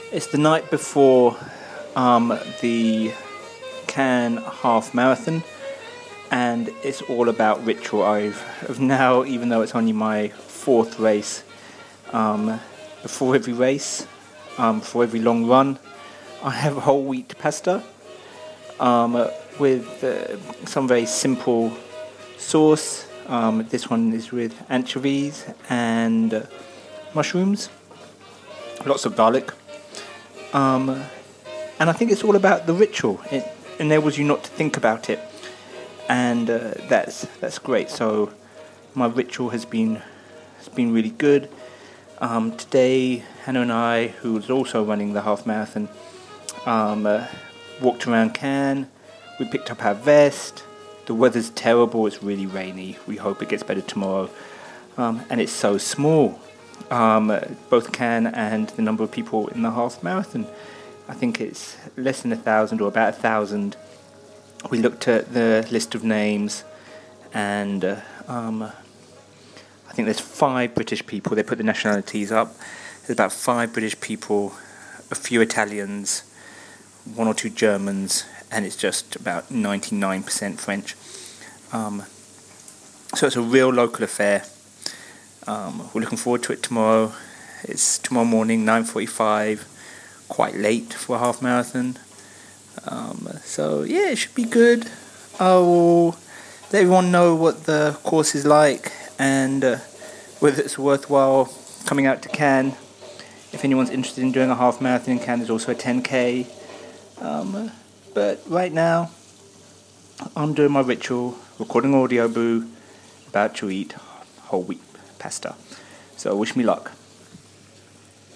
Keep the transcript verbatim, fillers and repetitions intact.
It's the night before um, the Cannes Half Marathon, and it's all about ritual. I've, I've now, even though it's only my fourth race, um, before every race, um, before every long run, I have whole wheat pasta um, with uh, some very simple sauce. Um, this one is with anchovies and uh, mushrooms, lots of garlic. Um, and I think it's all about the ritual. It enables you not to think about it, and uh, that's that's great. So my ritual has been has been really good. Um, today, Hannah and I, who was also running the half marathon, um, uh, walked around Cannes. We picked up our vest. The weather's terrible. It's really rainy. We hope it gets better tomorrow. Um, and it's so small. Um, both Cannes and the number of people in the half marathon. I think it's less than a thousand or about a thousand. We looked at the list of names, and uh, um, I think there's five British people. They put the nationalities up. There's about five British people, a few Italians, one or two Germans, and it's just about ninety-nine percent French. Um, so it's a real local affair. Um, we're looking forward to it tomorrow. It's tomorrow morning, nine forty-five, quite late for a half marathon. Um, so yeah, it should be good. I will let everyone know what the course is like and uh, whether it's worthwhile coming out to Cannes. If anyone's interested in doing a half marathon in Cannes, there's also a ten K. Um, but right now, I'm doing my ritual, recording audio boo, about to eat whole wheat pasta. So wish me luck.